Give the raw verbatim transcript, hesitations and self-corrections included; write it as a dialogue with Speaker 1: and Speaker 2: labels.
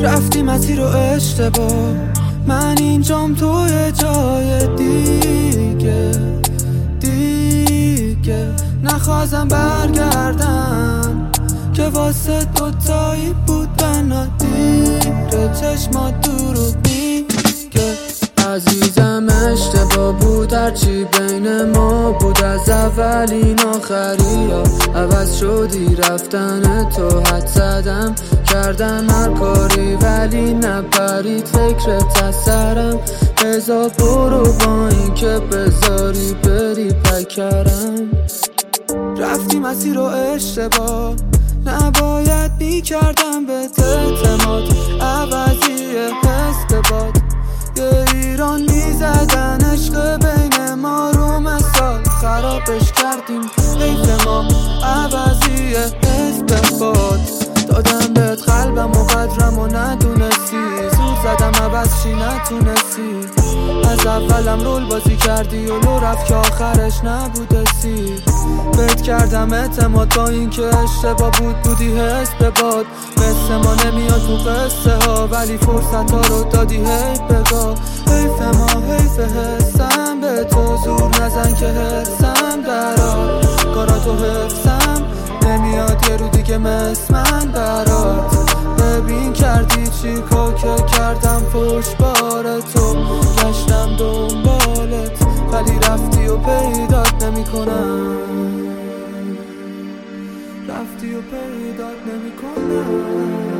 Speaker 1: رفتی مسیر رو اشتباه، من اینجام توی جای دیگه دیگه نخواستم برگردم که واسه دوتایی بود بنا دیره چشمات درو میگه عزیزم اشتباه بود هرچی بین ما بود از اولین آخری ها عوض شدی رفتن تو حد زدم کردم هر کاری ولی نپرید فکرت از سرم بذار برو با این که بذاری بری پکرم رفتی مسیر رو اشتباه نباید میکردم به اعتماد عوضی حس به باد یه ایران میزدن عشق بین ما رو مثال خرابش کردیم حیف ما عوضی حس به باد دادم بهت قلبم و قدرم و ندونستی زود زدم عوض چی نتونستی از اولم رول بازی کردی و لو رفت که آخرش نبوده سی بهت کردم اعتماد با این که اشتباه بود بودی حس به باد مثل ما نمیاد تو قصه ها ولی فرصت ها رو دادی حیف بگاه حیف ما حیف حسم به تو زور نزن که حسم درار کاراتو حفظم نمیاد یه رو دیگه مثل من برات ببین کردی چی کار که کردم پشت بار تو گشتم دنبالت ولی رفتی و پیدات نمی کنم رفتی و پیدات نمی کنم